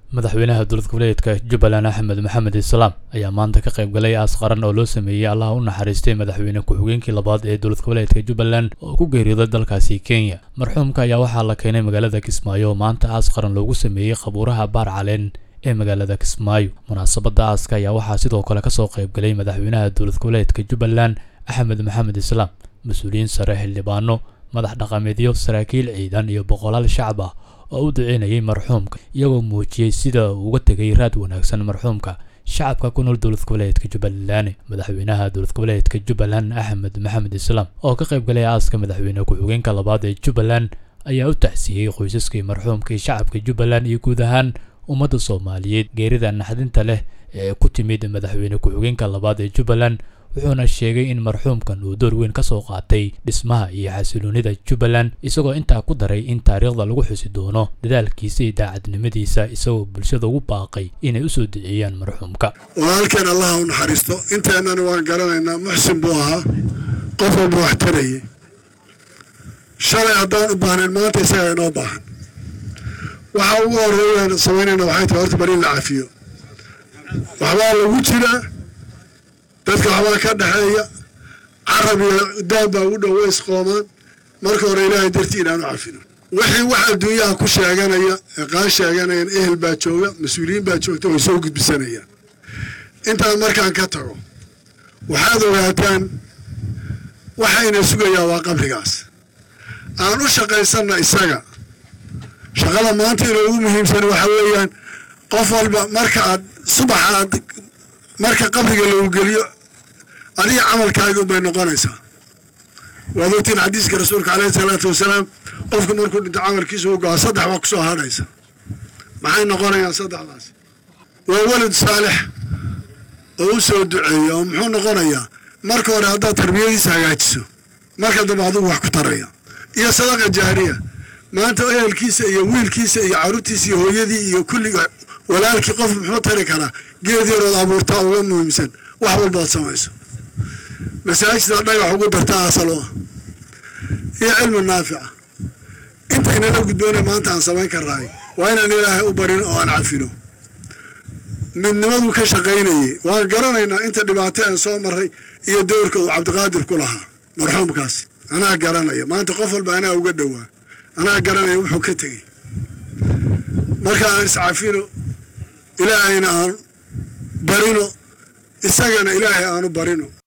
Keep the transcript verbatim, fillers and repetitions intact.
madaxweynaha dowlad goboleedka Jubbaland Axmed Maxamed Islaam ayaa maanta ka qayb galay aas qaran oo loo sameeyay Allah u naxariistay madaxweyne ku-xigeenkii labaad ee dowlad goboleedka Jubbaland oo ku geeriyooday dalkaasi Kenya. Marxuumka ayaa waxaa la keenay magaalada Kismaayo maanta aas qaran loogu sameeyay qabuuraha Baar Caleen ee magaalada Kismaayo. Munaasabadda aaska ayaa waxaa sidoo kale ka soo qayb galay madaxweynaha dowlad goboleedka Jubbaland Axmed Maxamed Islaam, mas'uuliyiin sare, xildhibaano, madax dhaqameedyo, saraakiil ciidan iyo boqolaal shacab ah oo u duceynayay marxuumka iyagoo muujiyay sida uu uga tagay raad wanaagsan marxuumka shacabka ku nool dowlad goboleedka Jubbaland. madaxweynaha dowlad goboleedka Jubbaland Axmed Maxamed Islaam oo ka qayb galay aaska madaxweyne ku-xigeenka labaad ee Jubbaland ayaa u tacsiyay qoysaskii marxuumka iyo shacabka Jubbaland iyo guud ahaan ummadda Soomaaliyeed geerida naxdinta leh ee ku timid madaxweyne ku-xigeenka labaad ee Jubbaland, wuxuuna sheegay in marxuumkan uu door weyn ka soo qaatay dhismaha iyo xasiloonida Jubbaland, isagoo intaa ku daray in taariikhda lagu xusi doono dadaalkiisa iyo daacadnimadiisa, isagoo bulshada ugu baaqay inay u soo duceeyaan marxuumka. walaalkeen Allah u naxariisto, inteennana waan garanaynaa muxsin buu ahaa, qof walba wax tarayay. shalay haddaan u baahnayn maanta isagaa inoo baahan. waxa ugu horreeya samaynayna waxay tahay horta bari in la cafiyo. waxbaa lagu jiraa dadka waxbaa ka dhexeeya, carab iyo daab baa ugu dhow way isqoomaan. marka hore ilaahay dartii inaanu cafino. wixii wax adduunyaha ku sheeganaya ee qaan sheeganayaan ehel baa jooga, mas-uuliyiin baa joogta, way soo gudbisanayaan. intaan markaan ka tago waxaad ogaataan waxayna sugayaa waa qabrigaas. aan u shaqaysanna isaga. shaqada maanta inoogu muhiimsan waxa weeyaan qof walba marka aad subaxa aad marka qabriga lagu geliyo adiga camalkaaga bay noqonaysaa. waad ogtiin xadiiska rasuulka calayhi salaatu wasalaam, qofku markuu dhinto camalkiisa uu go'a saddex baa kusoo hadhaysa. maxay noqonayaan saddexdaas? waa walad saalix oo u soo duceeya. oo muxuu noqonayaa? marka hore haddaad tarbiyadiisa hagaajiso, marka dambe adigu wax ku taraya. iyo sadaqa jaariya. maanta ehelkiisa iyo wiilkiisa iyo carruurtiisa iyo hooyadii iyo kulliga walaalkii qof muxuu tari karaa? geed yarood abuurtaa uga muhiimsan wax walbaad samayso. masaajida dhagax ugu dartaa asal u ah iyo cilmi naafica. intaynala gudboona maanta aan samayn karnaay waa inaan ilaahay u barin oo aan cafino. midnimadu ka shaqaynayay waan garanaynaa inta dhibaato aan soo marray iyo doorka uu cabdiqaadir ku lahaa marxuumkaasi. anaa garanaya maanta qof walba anaa uga dhowaa, anaa garanaya wuxuu ka tegey. marka aan iscafino, ilaahayna aan barino, isagana ilaahay aanu barino.